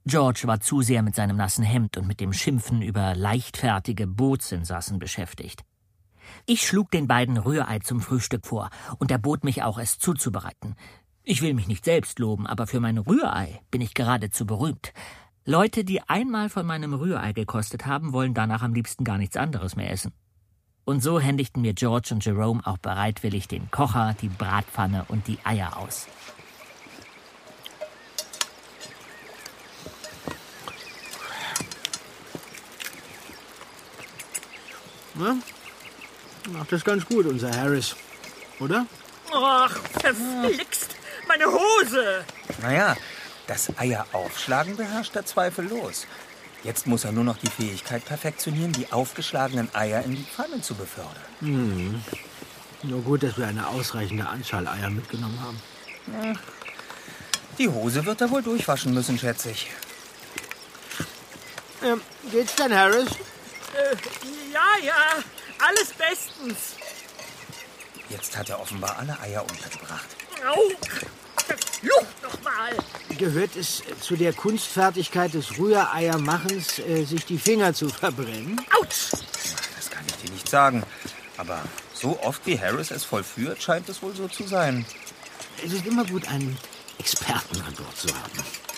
George war zu sehr mit seinem nassen Hemd und mit dem Schimpfen über leichtfertige Bootsinsassen beschäftigt. Ich schlug den beiden Rührei zum Frühstück vor und erbot mich auch, es zuzubereiten. Ich will mich nicht selbst loben, aber für mein Rührei bin ich geradezu berühmt. Leute, die einmal von meinem Rührei gekostet haben, wollen danach am liebsten gar nichts anderes mehr essen. Und so händigten mir George und Jerome auch bereitwillig den Kocher, die Bratpfanne und die Eier aus. Na? Macht das ganz gut, unser Harris, oder? Ach, verflixt! Meine Hose! Naja, das Eieraufschlagen beherrscht er zweifellos. Jetzt muss er nur noch die Fähigkeit perfektionieren, die aufgeschlagenen Eier in die Pfanne zu befördern. Nur gut, dass wir eine ausreichende Anzahl Eier mitgenommen haben. Ja. Die Hose wird er wohl durchwaschen müssen, schätze ich. Geht's denn, Harris? Ja, alles bestens. Jetzt hat er offenbar alle Eier untergebracht. Au! Verflucht nochmal! Gehört es zu der Kunstfertigkeit des Rühreiermachens, sich die Finger zu verbrennen? Autsch! Das kann ich dir nicht sagen. Aber so oft wie Harris es vollführt, scheint es wohl so zu sein. Es ist immer gut, einen Experten an Bord zu haben.